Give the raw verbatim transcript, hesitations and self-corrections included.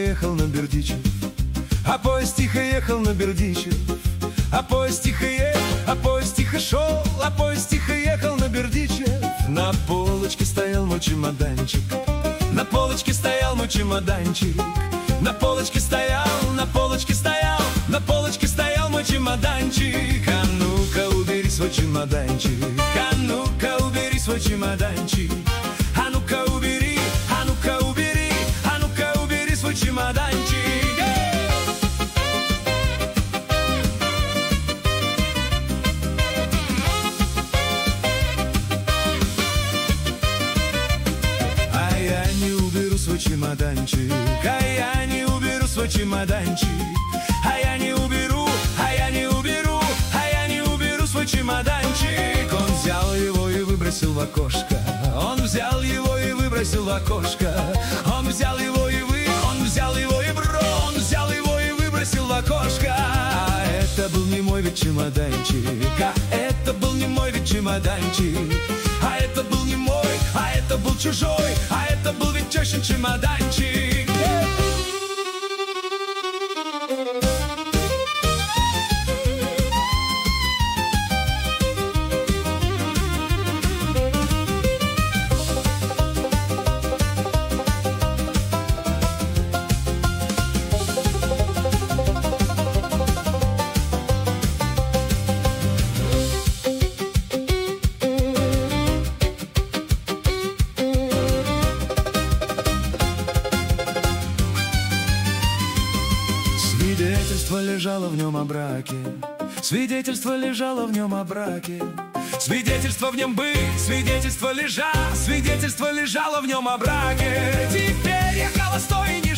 ехал на Бердичев, а поезд тихо ехал на Бердичев, а поезд тихо ехал, а поезд тихо шел, а поезд тихо ехал на Бердичев. На полочке стоял мой чемоданчик, на полочке стоял мой чемоданчик, на полочке стоял, на полочке стоял, на полочке стоял мой чемоданчик. А ну-ка убери свой чемоданчик, а ну-ка убери свой чемоданчик, а ну-ка убери, а ну-ка убери, а ну-ка убери свой чемоданчик. А я не уберу свой чемоданчик, а я не уберу свой чемоданчик, а я не уберу, а я не уберу, а я не уберу свой чемоданчик. Он взял его и выбросил в окошко, он взял его и выбросил в окошко, он взял его и вы, он взял его и бро, он взял его и выбросил в окошко. А это был не мой ведь чемоданчик, а это был не мой ведь чемоданчик, а это был не мой, а это был чужой, а это был ведь тещин чемоданчик. Свидетельство лежало в нем о браке, свидетельство лежало в нем о браке, свидетельство в нем быть, свидетельство лежа, свидетельство лежало в нем о браке. Теперь я холостой и не